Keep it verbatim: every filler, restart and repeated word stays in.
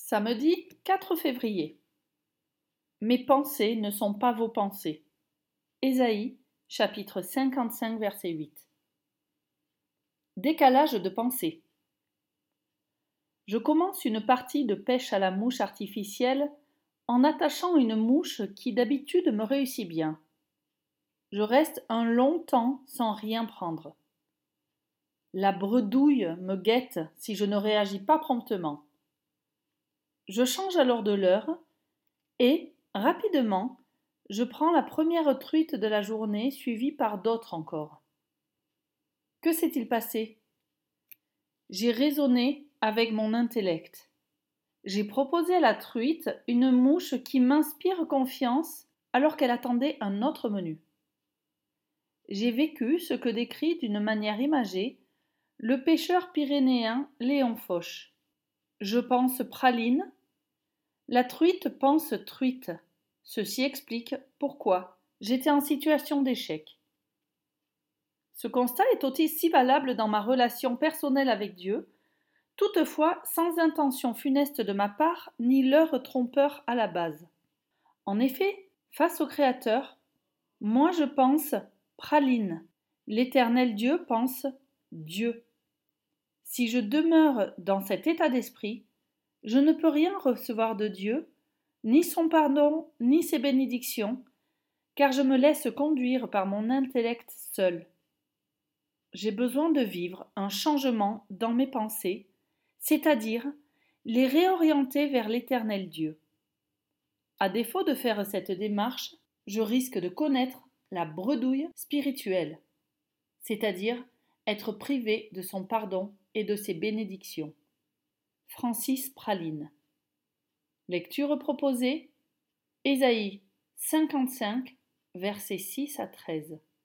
Samedi quatre février. Mes pensées ne sont pas vos pensées. Ésaïe, chapitre cinquante-cinq, verset huit. Décalage de pensée. Je commence une partie de pêche à la mouche artificielle en attachant une mouche qui d'habitude me réussit bien. Je reste un long temps sans rien prendre. La bredouille me guette si je ne réagis pas promptement. Je change alors de leurre et, rapidement, je prends la première truite de la journée suivie par d'autres encore. Que s'est-il passé? J'ai raisonné avec mon intellect. J'ai proposé à la truite une mouche qui m'inspire confiance alors qu'elle attendait un autre menu. J'ai vécu ce que décrit d'une manière imagée le pêcheur pyrénéen Léon Fauche. Je pense praline. La truite pense truite. Ceci explique pourquoi j'étais en situation d'échec. Ce constat est aussi valable dans ma relation personnelle avec Dieu, toutefois sans intention funeste de ma part ni leurre trompeur à la base. En effet, face au Créateur, moi je pense praline, l'Éternel Dieu pense Dieu. Si je demeure dans cet état d'esprit, je ne peux rien recevoir de Dieu, ni son pardon, ni ses bénédictions, car je me laisse conduire par mon intellect seul. J'ai besoin de vivre un changement dans mes pensées, c'est-à-dire les réorienter vers l'Éternel Dieu. À défaut de faire cette démarche, je risque de connaître la bredouille spirituelle, c'est-à-dire être privé de son pardon et de ses bénédictions. Francis Praline. Lecture proposée, Ésaïe cinquante-cinq, versets six à treize.